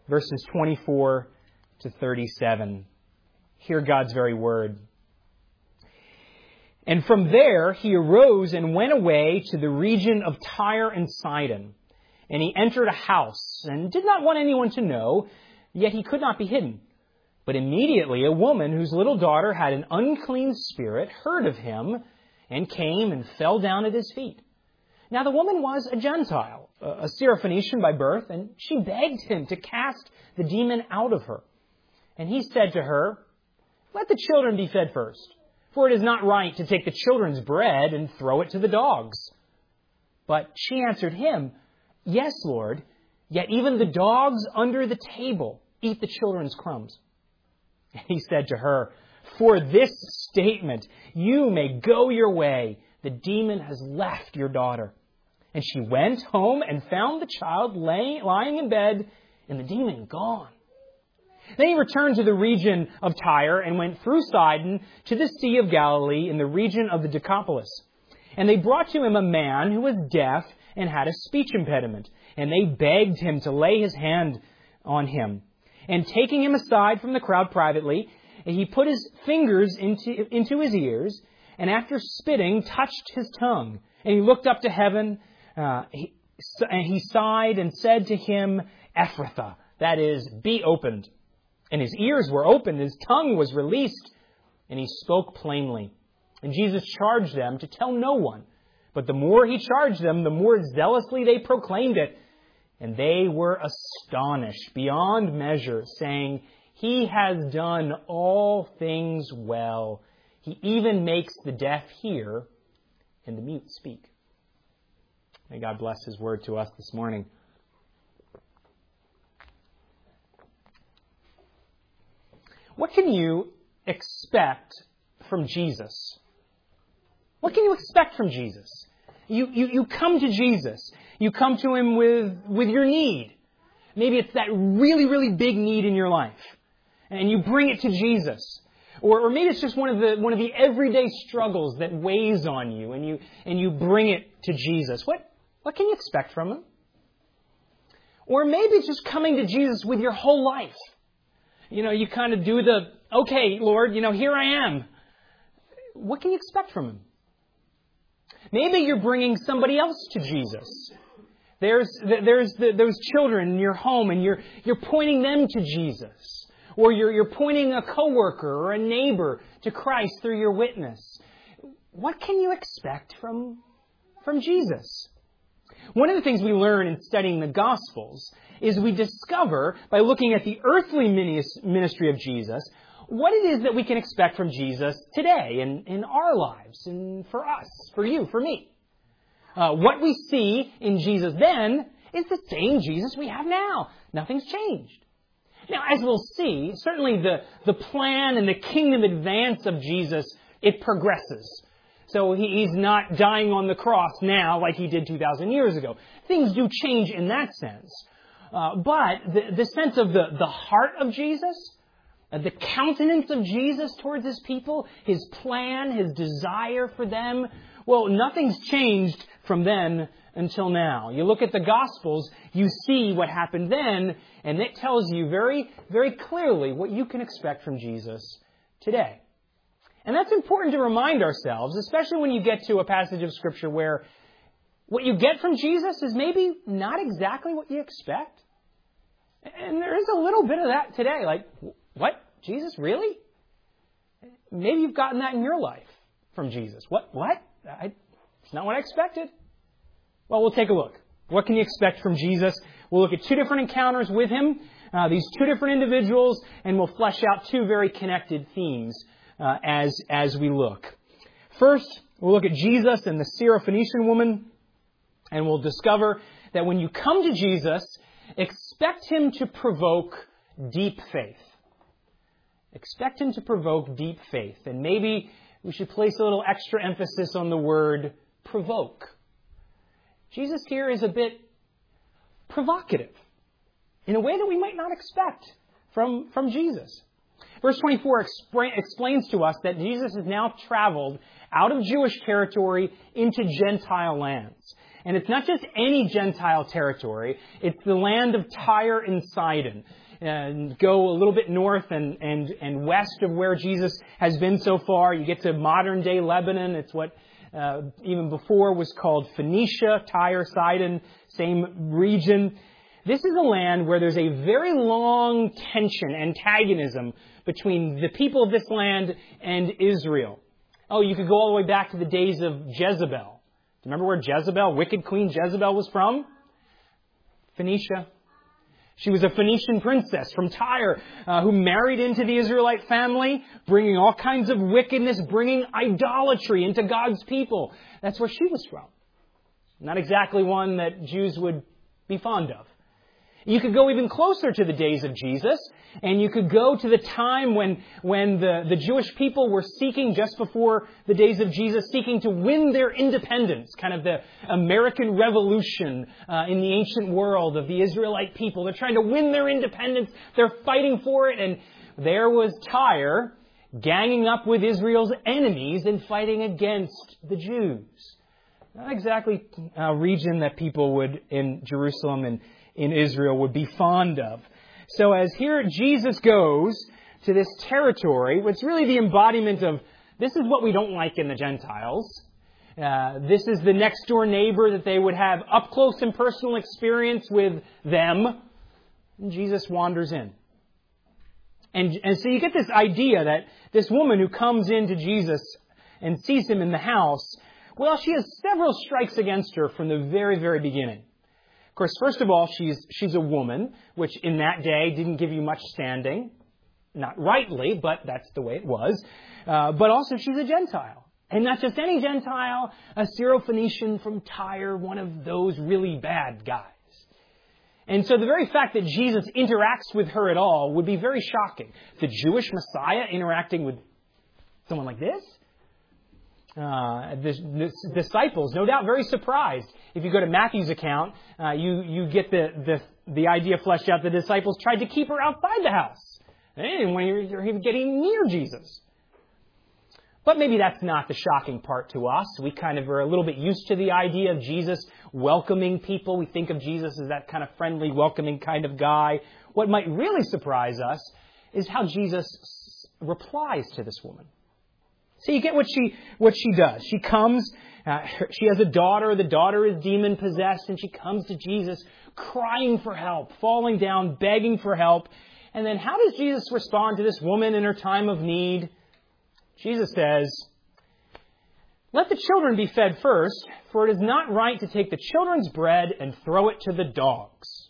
verses 24 to 37. Hear God's very word. And from there he arose and went away to the region of Tyre and Sidon. And he entered a house and did not want anyone to know, yet he could not be hidden. But immediately a woman whose little daughter had an unclean spirit heard of him and came and fell down at his feet. Now the woman was a Gentile, a Syrophoenician by birth, and she begged him to cast the demon out of her. And he said to her, "Let the children be fed first, for it is not right to take the children's bread and throw it to the dogs." But she answered him, "Yes, Lord, yet even the dogs under the table eat the children's crumbs." And he said to her, "For this statement you may go your way. The demon has left your daughter." And she went home and found the child lying in bed and the demon gone. Then he returned to the region of Tyre and went through Sidon to the Sea of Galilee in the region of the Decapolis. And they brought to him a man who was deaf and had a speech impediment. And they begged him to lay his hand on him. And taking him aside from the crowd privately, he put his fingers into his ears, and after spitting, touched his tongue. And he looked up to heaven, and he sighed and said to him, "Ephphatha," that is, "be opened." And his ears were opened, his tongue was released, and he spoke plainly. And Jesus charged them to tell no one. But the more he charged them, the more zealously they proclaimed it. And they were astonished beyond measure, saying, "He has done all things well. He even makes the deaf hear and the mute speak." May God bless His word to us this morning. What can you expect from Jesus? What can you expect from Jesus? You come to Jesus. You come to Him with your need. Maybe it's that really, really big need in your life. And you bring it to Jesus. Or maybe it's just one of the everyday struggles that weighs on you, and you bring it to Jesus. What can you expect from Him? Or maybe it's just coming to Jesus with your whole life. You kind of do the, "Okay, Lord, here I am." What can you expect from Him? Maybe you're bringing somebody else to Jesus. There's those children in your home, and you're pointing them to Jesus. Or you're pointing a coworker or a neighbor to Christ through your witness. What can you expect from Jesus? One of the things we learn in studying the Gospels is we discover, by looking at the earthly ministry of Jesus, what it is that we can expect from Jesus today in our lives, and for us, for you, for me. What we see in Jesus then is the same Jesus we have now. Nothing's changed. Now, as we'll see, certainly the plan and the kingdom advance of Jesus, it progresses. So He's not dying on the cross now like He did 2,000 years ago. Things do change in that sense. But the sense of the heart of Jesus, the countenance of Jesus towards His people, His plan, His desire for them, well, nothing's changed from then until now. You look at the Gospels, you see what happened then, and it tells you very, very clearly what you can expect from Jesus today. And that's important to remind ourselves, especially when you get to a passage of Scripture where what you get from Jesus is maybe not exactly what you expect. And there is a little bit of that today. Like, what? Jesus, really? Maybe you've gotten that in your life from Jesus. What? It's not what I expected. Well, we'll take a look. What can you expect from Jesus? We'll look at two different encounters with Him, these two different individuals, and we'll flesh out two very connected themes as we look. First, we'll look at Jesus and the Syrophoenician woman, and we'll discover that when you come to Jesus, expect Him to provoke deep faith. Expect Him to provoke deep faith. And maybe we should place a little extra emphasis on the word provoke. Jesus here is a bit provocative in a way that we might not expect from Jesus. Verse 24 explains to us that Jesus has now traveled out of Jewish territory into Gentile lands. And it's not just any Gentile territory. It's the land of Tyre and Sidon. And go a little bit north and west of where Jesus has been so far. You get to modern-day Lebanon. It's what even before was called Phoenicia, Tyre, Sidon, same region. This is a land where there's a very long tension, antagonism between the people of this land and Israel. Oh, you could go all the way back to the days of Jezebel. Do you remember where Jezebel, wicked Queen Jezebel, was from? Phoenicia. She was a Phoenician princess from Tyre who married into the Israelite family, bringing all kinds of wickedness, bringing idolatry into God's people. That's where she was from. Not exactly one that Jews would be fond of. You could go even closer to the days of Jesus, and you could go to the time when the Jewish people were seeking, just before the days of Jesus, seeking to win their independence, kind of the American Revolution in the ancient world of the Israelite people. They're trying to win their independence. They're fighting for it, and there was Tyre ganging up with Israel's enemies and fighting against the Jews. Not exactly a region that people would, in Jerusalem and in Israel, would be fond of. So as here Jesus goes to this territory, it's really the embodiment of, this is what we don't like in the Gentiles. This is the next door neighbor that they would have up close and personal experience with them. And Jesus wanders in. And so you get this idea that this woman who comes into Jesus and sees him in the house, well, she has several strikes against her from the very, very beginning. Of course, first of all, she's a woman, which in that day didn't give you much standing. Not rightly, but that's the way it was. But also she's a Gentile. And not just any Gentile, a Syrophoenician from Tyre, one of those really bad guys. And so the very fact that Jesus interacts with her at all would be very shocking. The Jewish Messiah interacting with someone like this? The disciples, no doubt very surprised. If you go to Matthew's account, you get the idea fleshed out. The disciples tried to keep her outside the house. They didn't want her getting near Jesus. But maybe that's not the shocking part to us. We kind of are a little bit used to the idea of Jesus welcoming people. We think of Jesus as that kind of friendly, welcoming kind of guy. What might really surprise us is how Jesus replies to this woman. So you get what she does. She comes, she has a daughter. The daughter is demon-possessed, and she comes to Jesus crying for help, falling down, begging for help. And then how does Jesus respond to this woman in her time of need? Jesus says, "Let the children be fed first, for it is not right to take the children's bread and throw it to the dogs."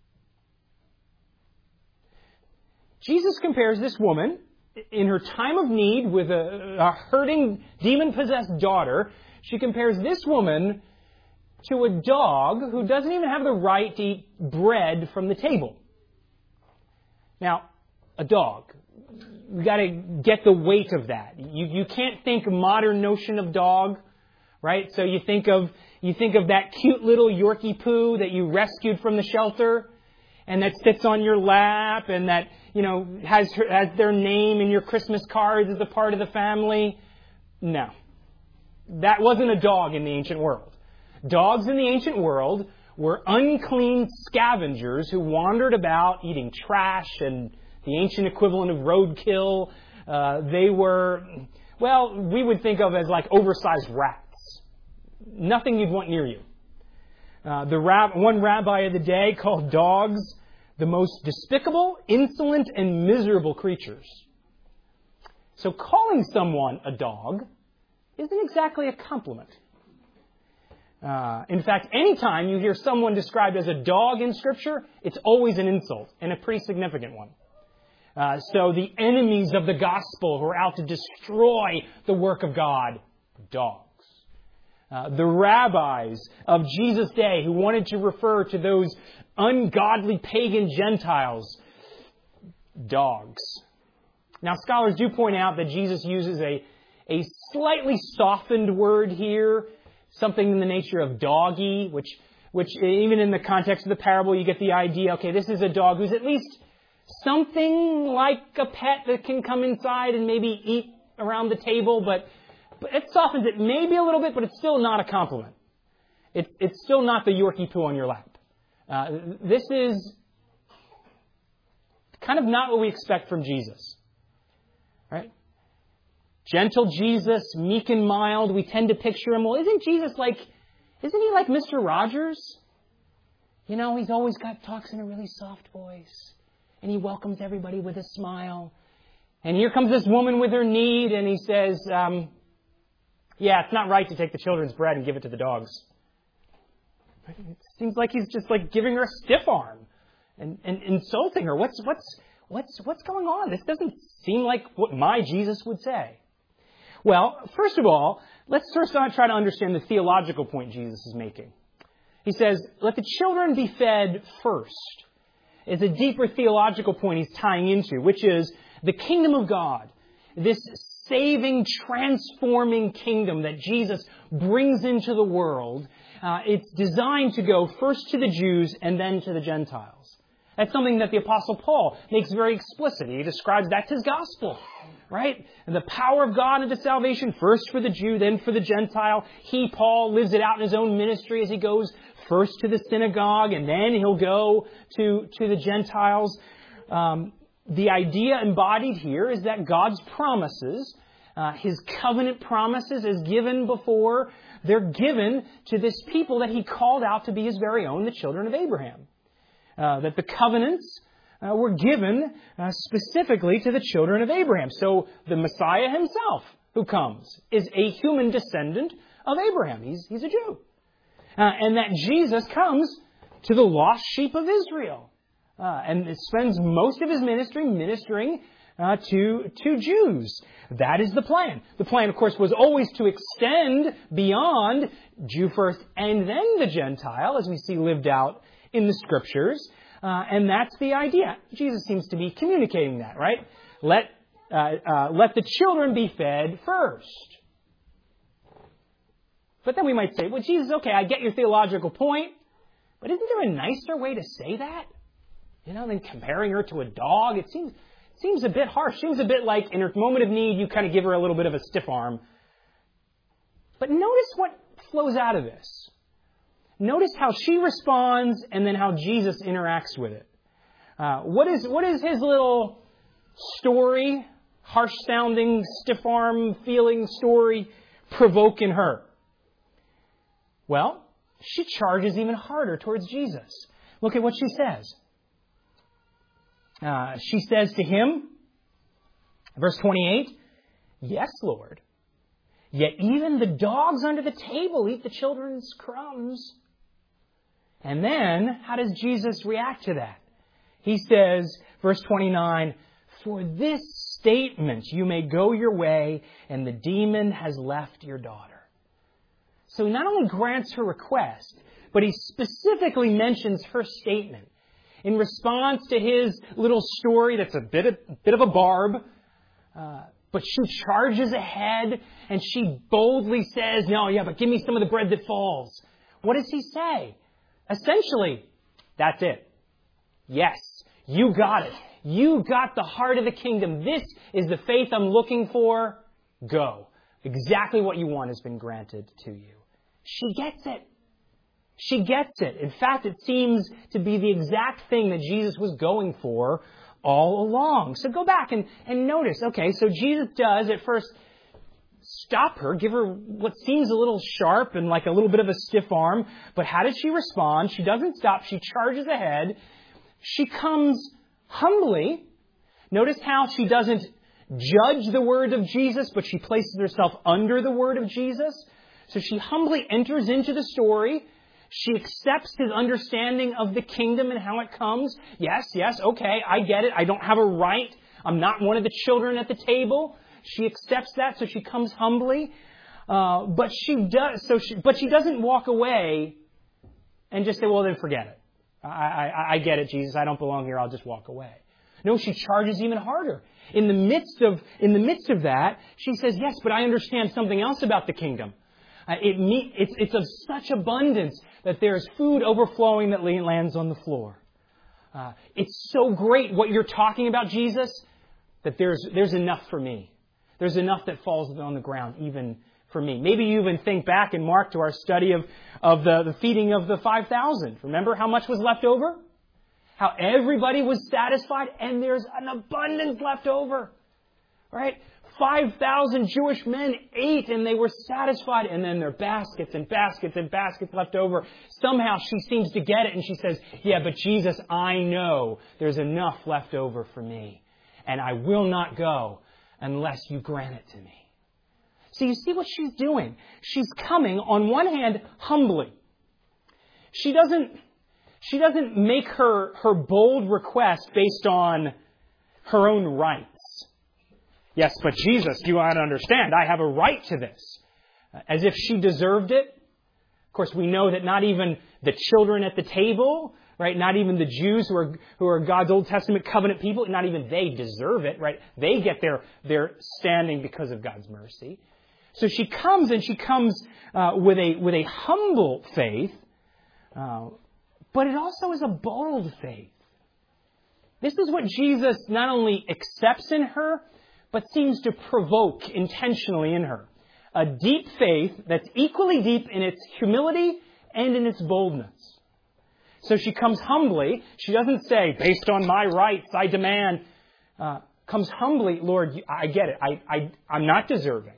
Jesus compares this woman in her time of need with a hurting, demon-possessed daughter. She compares this woman to a dog who doesn't even have the right to eat bread from the table. Now, a dog. We've got to get the weight of that. You can't think modern notion of dog, right? So you think of that cute little Yorkie poo that you rescued from the shelter, and that sits on your lap, and that, has their name in your Christmas cards as a part of the family. No. That wasn't a dog in the ancient world. Dogs in the ancient world were unclean scavengers who wandered about eating trash and the ancient equivalent of roadkill. They were, we would think of as like oversized rats. Nothing you'd want near you. One rabbi of the day called dogs the most despicable, insolent, and miserable creatures. So calling someone a dog isn't exactly a compliment. In fact, anytime you hear someone described as a dog in Scripture, it's always an insult, and a pretty significant one. So the enemies of the gospel who are out to destroy the work of God, dogs. The rabbis of Jesus' day who wanted to refer to those ungodly pagan Gentiles, dogs. Now, scholars do point out that Jesus uses a slightly softened word here, something in the nature of doggy, which even in the context of the parable, you get the idea, okay, this is a dog who's at least something like a pet that can come inside and maybe eat around the table, but it softens it maybe a little bit, but it's still not a compliment. It's still not the Yorkie poo on your lap. This is kind of not what we expect from Jesus. Right? Gentle Jesus, meek and mild. We tend to picture him. Well, isn't he like Mr. Rogers? You know, he's always talks in a really soft voice. And he welcomes everybody with a smile. And here comes this woman with her need, and he says, yeah, it's not right to take the children's bread and give it to the dogs. It seems like he's just like giving her a stiff arm and insulting her. What's going on? This doesn't seem like what my Jesus would say. Well, first of all, let's first try to understand the theological point Jesus is making. He says, let the children be fed first. It's a deeper theological point he's tying into, which is the kingdom of God. This saving, transforming kingdom that Jesus brings into the world. It's designed to go first to the Jews and then to the Gentiles. That's something that the Apostle Paul makes very explicit. He describes that's his gospel, right? And the power of God into salvation, first for the Jew, then for the Gentile. He, Paul, lives it out in his own ministry as he goes first to the synagogue, and then he'll go to the Gentiles. The idea embodied here is that God's promises, His covenant promises as given before, they're given to this people that He called out to be His very own, the children of Abraham. That the covenants were given specifically to the children of Abraham. So the Messiah Himself, who comes, is a human descendant of Abraham. He's a Jew. And that Jesus comes to the lost sheep of Israel. And spends most of His ministry ministering to Jews. That is the plan. The plan, of course, was always to extend beyond Jew first and then the Gentile, as we see lived out in the Scriptures. And that's the idea. Jesus seems to be communicating that, right? Let the children be fed first. But then we might say, well, Jesus, okay, I get your theological point, but isn't there a nicer way to say that? You know, than comparing her to a dog? It seems a bit harsh. Seems a bit like in her moment of need, you kind of give her a little bit of a stiff arm. But notice what flows out of this. Notice how she responds and then how Jesus interacts with it. What is his little story, harsh-sounding, stiff-arm feeling story, provoke in her? Well, she charges even harder towards Jesus. Look at what she says. She says to him, verse 28, "Yes, Lord, yet even the dogs under the table eat the children's crumbs." And then, how does Jesus react to that? He says, verse 29, "For this statement you may go your way, and the demon has left your daughter." So he not only grants her request, but he specifically mentions her statement. In response to his little story that's a bit of a barb, but she charges ahead and she boldly says, "No, yeah, but give me some of the bread that falls." What does he say? Essentially, that's it. Yes, you got it. You got the heart of the kingdom. This is the faith I'm looking for. Go. Exactly what you want has been granted to you. She gets it. She gets it. In fact, it seems to be the exact thing that Jesus was going for all along. So go back and notice. Okay, so Jesus does at first stop her, give her what seems a little sharp and like a little bit of a stiff arm. But how does she respond? She doesn't stop. She charges ahead. She comes humbly. Notice how she doesn't judge the word of Jesus, but she places herself under the word of Jesus. So she humbly enters into the story. She accepts his understanding of the kingdom and how it comes. Yes, okay, I get it. I don't have a right. I'm not one of the children at the table. She accepts that, so she comes humbly. But she doesn't walk away and just say, "Well, then forget it. I get it, Jesus. I don't belong here. I'll just walk away." No, she charges even harder. In the midst of that, she says, "Yes, but I understand something else about the kingdom. It's of such abundance that there's food overflowing that lands on the floor. It's so great what you're talking about, Jesus, that there's enough for me. There's enough that falls on the ground even for me. Maybe you even think back in Mark to our study of the feeding of the 5,000. Remember how much was left over? How everybody was satisfied and there's an abundance left over. Right? 5,000 Jewish men ate and they were satisfied, and then there are baskets and baskets and baskets left over. Somehow she seems to get it and she says, yeah, but Jesus, I know there's enough left over for me, and I will not go unless you grant it to me. So you see what she's doing. She's coming, on one hand, humbly. She doesn't make her bold request based on her own rights. Yes, but Jesus, you ought to understand, I have a right to this. As if she deserved it. Of course, we know that not even the children at the table, right, not even the Jews who are God's Old Testament covenant people, not even they deserve it, right? They get their standing because of God's mercy. So she comes with a humble faith, but it also is a bold faith. This is what Jesus not only accepts in her, but seems to provoke intentionally in her. A deep faith that's equally deep in its humility and in its boldness. So she comes humbly. She doesn't say, based on my rights, I demand. Comes humbly, Lord, I get it. I'm not deserving.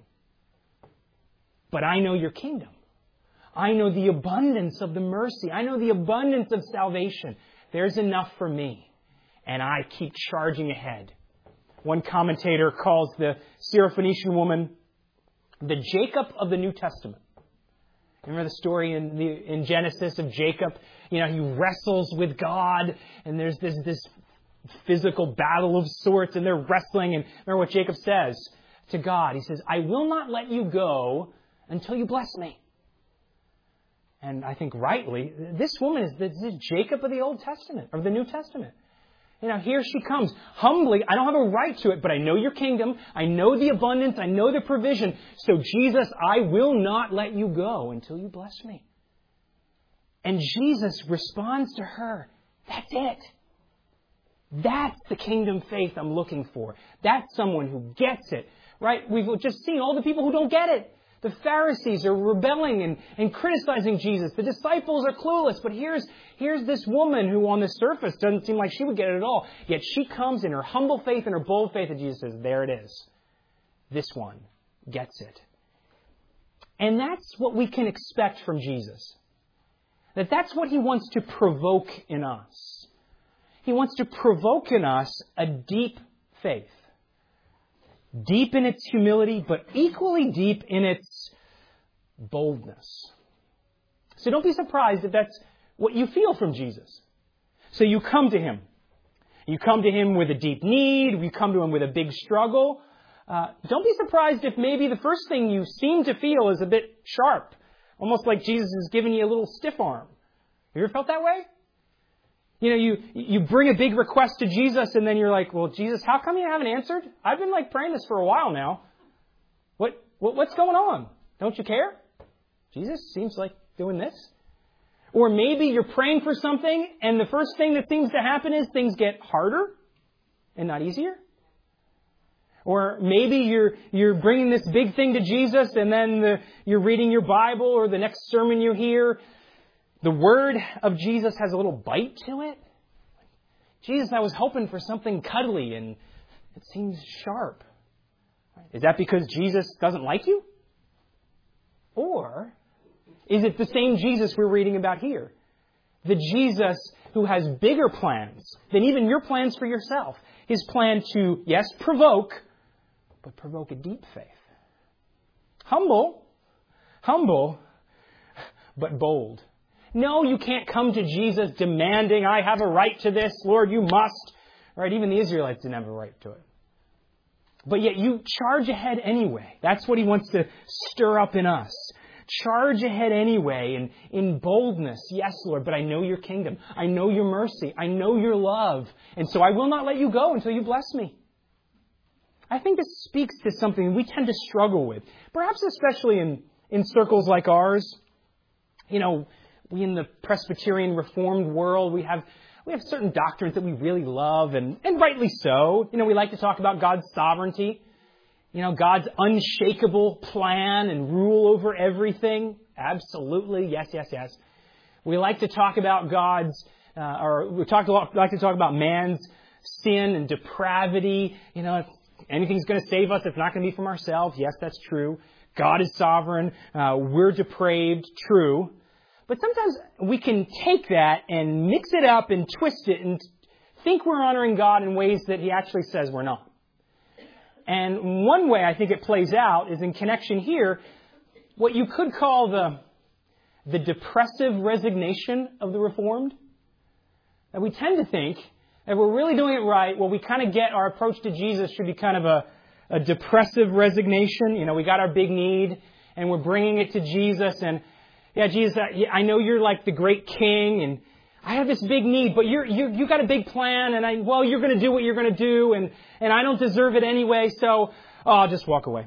But I know your kingdom. I know the abundance of the mercy. I know the abundance of salvation. There's enough for me. And I keep charging ahead. One commentator calls the Syrophoenician woman the Jacob of the New Testament. Remember the story in Genesis of Jacob? You know, he wrestles with God, and there's this physical battle of sorts, and they're wrestling. And remember what Jacob says to God. He says, I will not let you go until you bless me. And I think rightly, this woman is the Jacob of the Old Testament, or the New Testament. You know, here she comes humbly. I don't have a right to it, but I know your kingdom. I know the abundance. I know the provision. So Jesus, I will not let you go until you bless me. And Jesus responds to her. That's it. That's the kingdom faith I'm looking for. That's someone who gets it. Right? We've just seen all the people who don't get it. The Pharisees are rebelling and criticizing Jesus. The disciples are clueless. But here's this woman who on the surface doesn't seem like she would get it at all. Yet she comes in her humble faith and her bold faith, and Jesus says, there it is. This one gets it. And that's what we can expect from Jesus. That's what he wants to provoke in us. He wants to provoke in us a deep faith. Deep in its humility, but equally deep in its boldness. So don't be surprised if that's what you feel from Jesus. So you come to him. You come to him with a deep need. You come to him with a big struggle. Don't be surprised if maybe the first thing you seem to feel is a bit sharp. Almost like Jesus is giving you a little stiff arm. Have you ever felt that way? You know, you bring a big request to Jesus and then you're like, well, Jesus, how come you haven't answered? I've been praying this for a while now. What's going on? Don't you care? Jesus seems like doing this. Or maybe you're praying for something and the first thing that seems to happen is things get harder and not easier. Or maybe you're bringing this big thing to Jesus and then you're reading your Bible or the next sermon you hear, the word of Jesus has a little bite to it. Jesus, I was hoping for something cuddly and it seems sharp. Is that because Jesus doesn't like you? Or is it the same Jesus we're reading about here? The Jesus who has bigger plans than even your plans for yourself. His plan to, yes, provoke, but provoke a deep faith. Humble, but bold. No, you can't come to Jesus demanding, I have a right to this, Lord, you must. Right? Even the Israelites didn't have a right to it. But yet you charge ahead anyway. That's what he wants to stir up in us. Charge ahead anyway in boldness. Yes, Lord, but I know your kingdom. I know your mercy. I know your love. And so I will not let you go until you bless me. I think this speaks to something we tend to struggle with. Perhaps especially in circles like ours. You know, we in the Presbyterian Reformed world, we have certain doctrines that we really love, and rightly so. You know, we like to talk about God's sovereignty. God's unshakable plan and rule over everything? Absolutely. Yes, yes, yes. We like to talk about like to talk about man's sin and depravity. If anything's going to save us, it's not going to be from ourselves. Yes, that's true. God is sovereign. We're depraved. True. But sometimes we can take that and mix it up and twist it and think we're honoring God in ways that He actually says we're not. And one way I think it plays out is in connection here, what you could call the depressive resignation of the Reformed. And we tend to think that we're really doing it right, well, we kind of get our approach to Jesus should be kind of a depressive resignation. We got our big need and we're bringing it to Jesus. And yeah, Jesus, I know you're like the great king and I have this big need, but you got a big plan and you're going to do what you're going to do and I don't deserve it anyway, so I'll just walk away.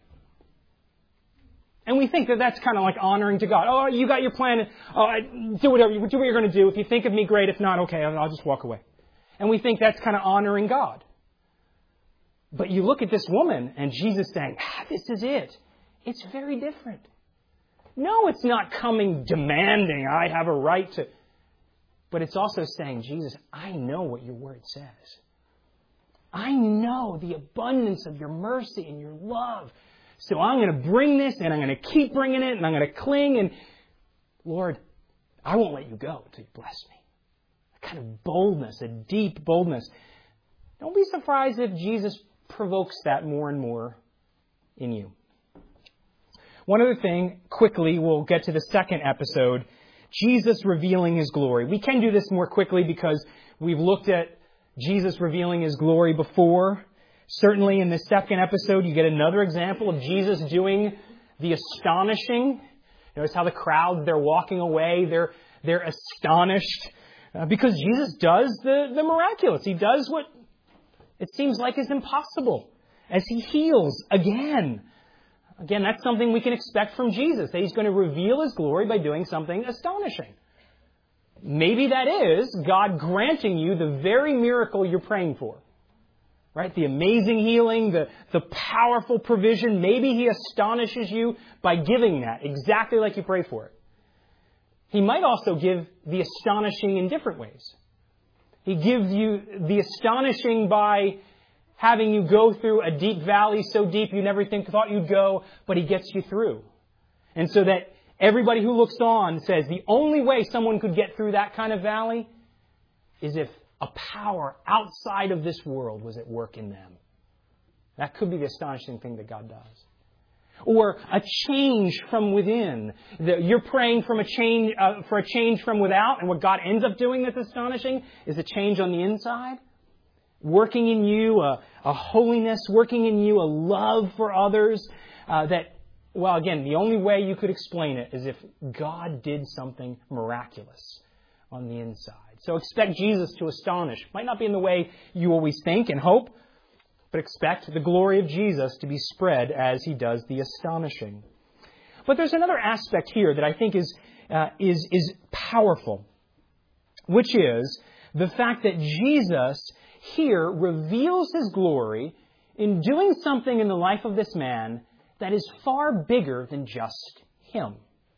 And we think that that's kind of like honoring to God. Oh, you got your plan. Do what you're going to do. If you think of me, great. If not, okay, I'll just walk away. And we think that's kind of honoring God. But you look at this woman and Jesus saying, this is it. It's very different. No, it's not coming demanding, I have a right to. But it's also saying, Jesus, I know what your word says. I know the abundance of your mercy and your love. So I'm going to bring this and I'm going to keep bringing it and I'm going to cling. And Lord, I won't let you go until you bless me. A kind of boldness, a deep boldness. Don't be surprised if Jesus provokes that more and more in you. One other thing, quickly, we'll get to the second episode. Jesus revealing His glory. We can do this more quickly because we've looked at Jesus revealing His glory before. Certainly in the second episode, you get another example of Jesus doing the astonishing. Notice how the crowds, they're walking away. They're astonished because Jesus does the miraculous. He does what it seems like is impossible as He heals again. Again, that's something we can expect from Jesus, that He's going to reveal His glory by doing something astonishing. Maybe that is God granting you the very miracle you're praying for. Right? The amazing healing, the powerful provision. Maybe He astonishes you by giving that exactly like you pray for it. He might also give the astonishing in different ways. He gives you the astonishing by having you go through a deep valley so deep you never thought you'd go, but He gets you through. And so that everybody who looks on says the only way someone could get through that kind of valley is if a power outside of this world was at work in them. That could be the astonishing thing that God does. Or a change from within. You're praying for a change from without, and what God ends up doing that's astonishing is a change on the inside. Working in you a holiness, working in you a love for others. Again, the only way you could explain it is if God did something miraculous on the inside. So expect Jesus to astonish. Might not be in the way you always think and hope, but expect the glory of Jesus to be spread as He does the astonishing. But there's another aspect here that I think is powerful, which is the fact that Jesus here reveals His glory in doing something in the life of this man that is far bigger than just him.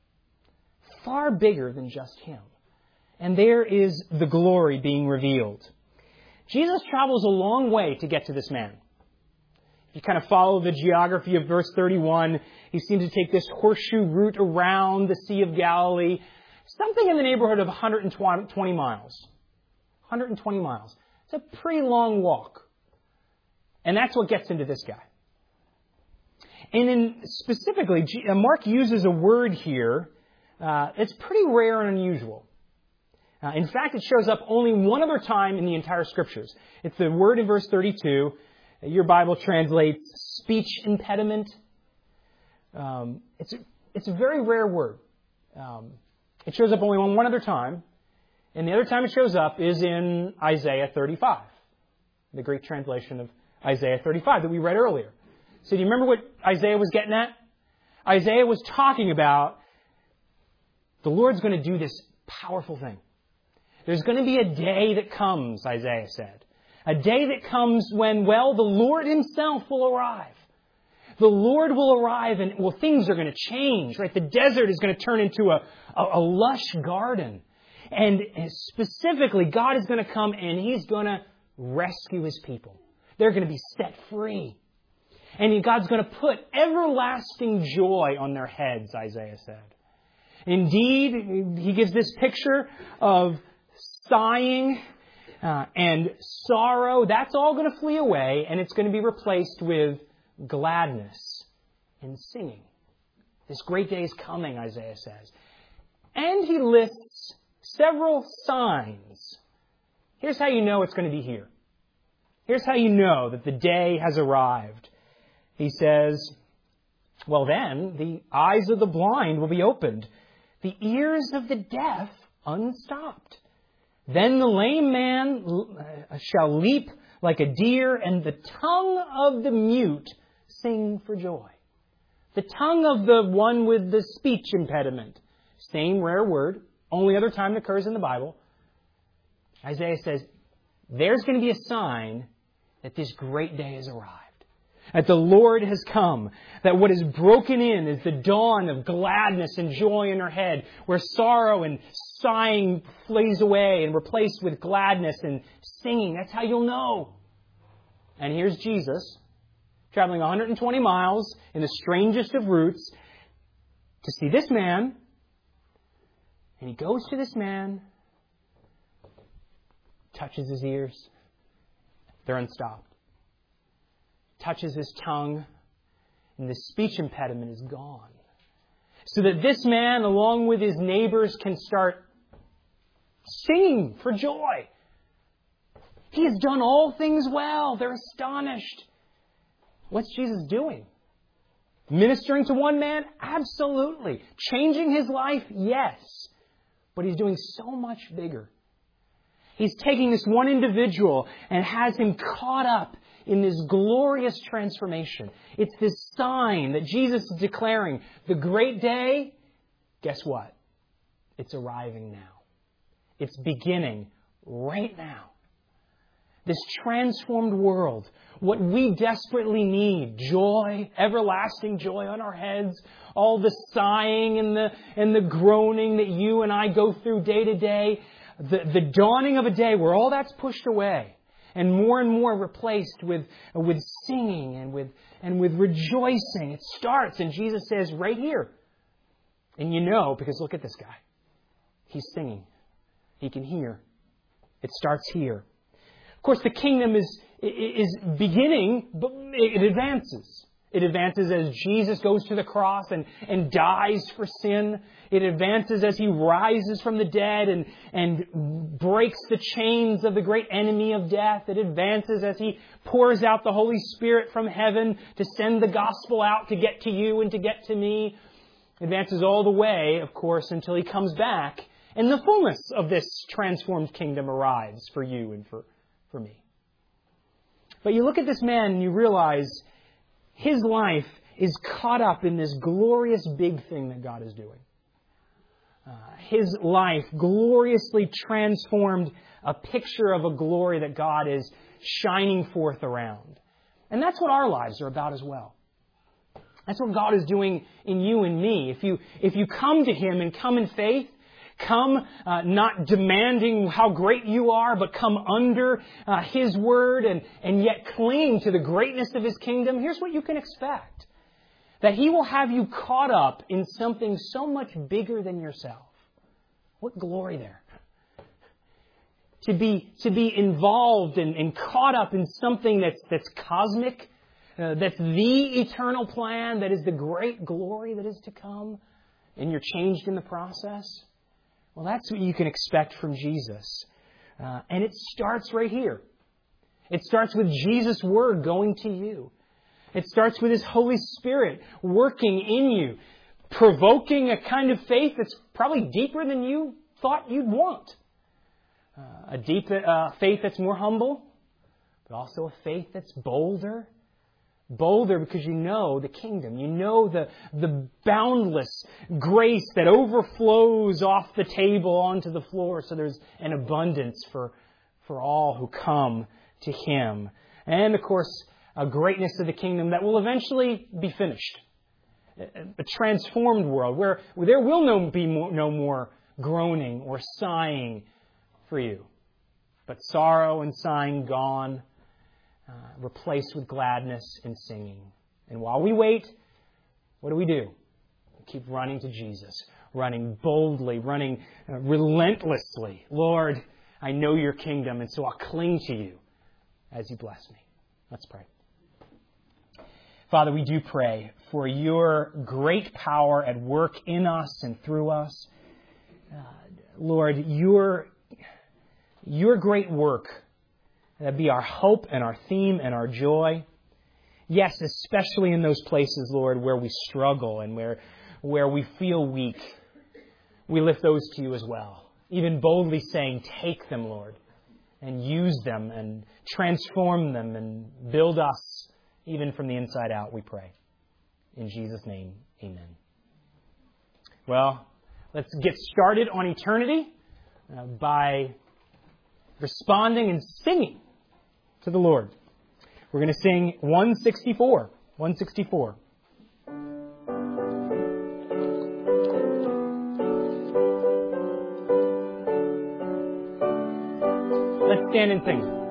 Far bigger than just him. And there is the glory being revealed. Jesus travels a long way to get to this man. If you kind of follow the geography of verse 31, He seems to take this horseshoe route around the Sea of Galilee, something in the neighborhood of 120 miles. 120 miles. It's a pretty long walk. And that's what gets into this guy. And specifically, Mark uses a word here that's pretty rare and unusual. In fact, it shows up only one other time in the entire Scriptures. It's the word in verse 32. Your Bible translates speech impediment. It's a very rare word. It shows up only one other time. And the other time it shows up is in Isaiah 35, the Greek translation of Isaiah 35 that we read earlier. So do you remember what Isaiah was getting at? Isaiah was talking about the Lord's going to do this powerful thing. There's going to be a day that comes, Isaiah said. A day that comes when, the Lord Himself will arrive. the Lord will arrive and, well, things are going to change, right? The desert is going to turn into a lush garden. And specifically, God is going to come and He's going to rescue His people. They're going to be set free. And God's going to put everlasting joy on their heads, Isaiah said. Indeed, He gives this picture of sighing and sorrow. That's all going to flee away, and it's going to be replaced with gladness and singing. This great day is coming, Isaiah says. And he lists several signs. Here's how you know it's going to be here. Here's how you know that the day has arrived. He says, well then, the eyes of the blind will be opened, the ears of the deaf unstopped. Then the lame man shall leap like a deer, and the tongue of the mute sing for joy. The tongue of the one with the speech impediment. Same rare word. Only other time it occurs in the Bible. Isaiah says, there's going to be a sign that this great day has arrived. That the Lord has come. That what is broken in is the dawn of gladness and joy in her head, where sorrow and sighing flees away and replaced with gladness and singing. That's how you'll know. And here's Jesus, traveling 120 miles in the strangest of routes to see this man. And He goes to this man, touches his ears. They're unstopped. Touches his tongue, and the speech impediment is gone. So that this man, along with his neighbors, can start singing for joy. He has done all things well. They're astonished. What's Jesus doing? Ministering to one man? Absolutely. Changing his life? Yes. But He's doing so much bigger. He's taking this one individual and has him caught up in this glorious transformation. It's this sign that Jesus is declaring. The great day, guess what? It's arriving now. It's beginning right now. This transformed world, what we desperately need, joy, everlasting joy on our heads, all the sighing and the groaning that you and I go through day to day, the dawning of a day where all that's pushed away and more replaced with singing and with rejoicing. It starts, and Jesus says right here. And you know, because look at this guy. He's singing. He can hear. It starts here. Of course, the kingdom is beginning, but it advances. It advances as Jesus goes to the cross and dies for sin. It advances as He rises from the dead and breaks the chains of the great enemy of death. It advances as He pours out the Holy Spirit from heaven to send the gospel out to get to you and to get to me. It advances all the way, of course, until He comes back and the fullness of this transformed kingdom arrives for you and for me. But you look at this man and you realize his life is caught up in this glorious big thing that God is doing. His life gloriously transformed, a picture of a glory that God is shining forth around. And that's what our lives are about as well. That's what God is doing in you and me. If you come to Him and come in faith, come not demanding how great you are, but come under His Word and yet cling to the greatness of His kingdom, here's what you can expect. That He will have you caught up in something so much bigger than yourself. What glory there. To be involved and caught up in something that's cosmic, that's the eternal plan, that is the great glory that is to come, and you're changed in the process. Well, that's what you can expect from Jesus. And it starts right here. It starts with Jesus' Word going to you. It starts with His Holy Spirit working in you, provoking a kind of faith that's probably deeper than you thought you'd want. A deep faith that's more humble, but also a faith that's bolder. Bolder because you know the kingdom. You know the boundless grace that overflows off the table onto the floor. So there's an abundance for all who come to Him. And of course, a greatness of the kingdom that will eventually be finished. A transformed world where there will be no more groaning or sighing for you, but sorrow and sighing gone, replaced with gladness and singing. And while we wait, what do? We keep running to Jesus, running boldly, running relentlessly. Lord, I know your kingdom, and so I'll cling to you as you bless me. Let's pray. Father, we do pray for your great power at work in us and through us. Lord, your great work, that be our hope and our theme and our joy. Yes, especially in those places, Lord, where we struggle and where we feel weak. We lift those to you as well. Even boldly saying, take them, Lord, and use them and transform them and build us even from the inside out, we pray. In Jesus' name, amen. Well, let's get started on eternity by responding and singing to the Lord. We're going to sing 164. 164. Let's stand and sing.